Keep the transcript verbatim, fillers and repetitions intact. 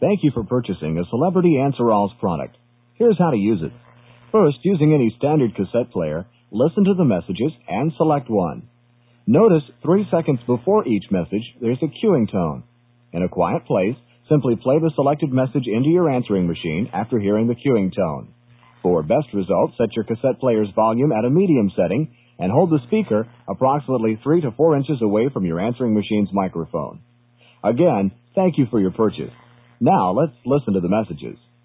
Thank you for purchasing a Celebrity Answer-Alls product. Here's how to use it. First, using any standard cassette player, listen to the messages and select one. Notice three seconds before each message, there's a cueing tone. In a quiet place, simply play the selected message into your answering machine after hearing the cueing tone. For best results, set your cassette player's volume at a medium setting and hold the speaker approximately three to four inches away from your answering machine's microphone. Again, thank you for your purchase. Now, let's listen to the messages.